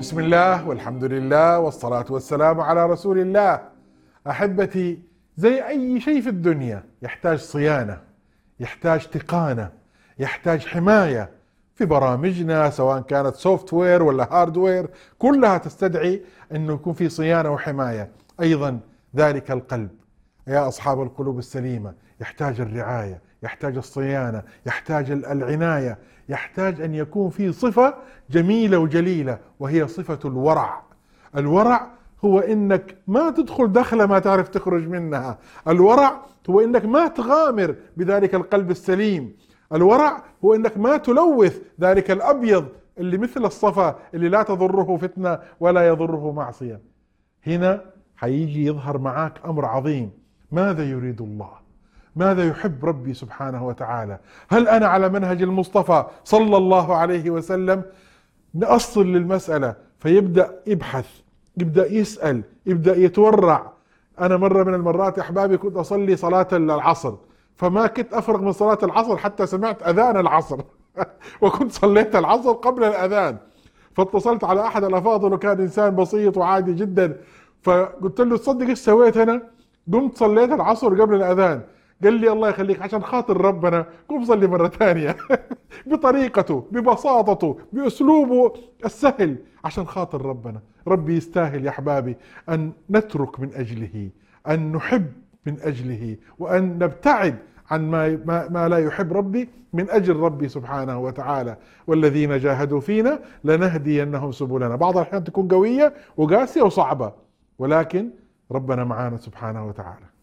بسم الله والحمد لله والصلاة والسلام على رسول الله. أحبتي، زي أي شيء في الدنيا يحتاج صيانة، يحتاج تقانة، يحتاج حماية. في برامجنا سواء كانت سوفت وير ولا هارد وير كلها تستدعي أنه يكون في صيانة وحماية. أيضا ذلك القلب يا أصحاب القلوب السليمة يحتاج الرعاية، يحتاج الصيانة، يحتاج العناية، يحتاج أن يكون في صفة جميلة وجليلة وهي صفة الورع. الورع هو إنك ما تدخل دخلة ما تعرف تخرج منها. الورع هو إنك ما تغامر بذلك القلب السليم. الورع هو إنك ما تلوث ذلك الأبيض اللي مثل الصفا اللي لا تضره فتنة ولا يضره معصية. هنا حيجي يظهر معاك أمر عظيم. ماذا يريد الله؟ ماذا يحب ربي سبحانه وتعالى؟ هل أنا على منهج المصطفى صلى الله عليه وسلم؟ نأصل للمسألة، فيبدأ يبحث، يبدأ يسأل، يبدأ يتورع. أنا مرة من المرات يا أحبابي كنت أصلي صلاة العصر، فما كنت أفرغ من صلاة العصر حتى سمعت أذان العصر وكنت صليت العصر قبل الأذان. فاتصلت على أحد الأفاضل وكان إنسان بسيط وعادي جدا، فقلت له تصدق إيش سويت أنا؟ قمت صليت العصر قبل الأذان. قال لي الله يخليك عشان خاطر ربنا قم صلي مرة ثانية بطريقته، ببساطته، بأسلوبه السهل، عشان خاطر ربنا. ربي يستاهل يا أحبابي أن نترك من أجله، أن نحب من أجله، وأن نبتعد عن ما لا يحب ربي من أجل ربي سبحانه وتعالى. والذين جاهدوا فينا لنهدينهم سبلنا. بعض الأحيان تكون قوية وقاسية وصعبة، ولكن ربنا معانا سبحانه وتعالى.